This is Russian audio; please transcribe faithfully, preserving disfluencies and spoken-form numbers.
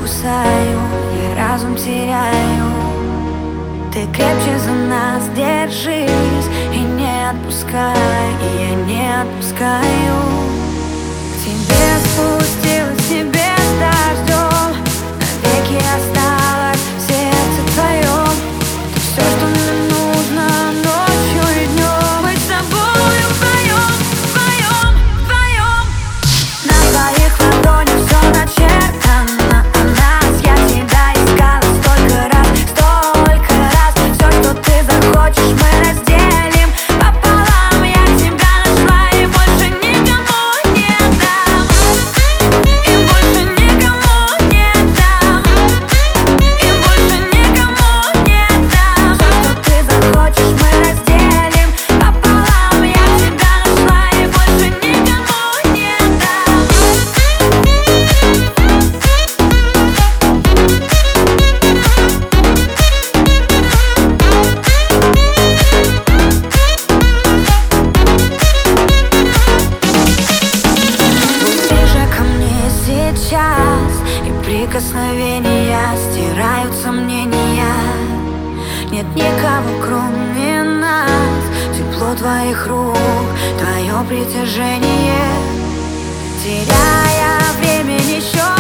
кусаю, я разум теряю. Ты крепче за нас держись и не отпускай, и я не отпускаю. К тебе спустилась с небес дождем, навеки осталось в сердце твоем. Ты все, что мне нужно ночью и днем, быть с тобою вдвоем, вдвоем, вдвоем. На твоих ладонях все начертано о нас. Я тебя искала столько раз, столько раз. Все, что ты захочешь, мы разделим пополам. Я тебя нашла и больше никому не дам, и больше никому не дам, и больше никому не дам. Все, что ты захочешь, мы разделим пополам. Я тебя нашла и больше никому не дам. Будь ближе ко мне сейчас, и прикосновения стирают сомнения. Нет никого, кроме нас. Тепло твоих рук, твое притяжение. Теряя время, не счет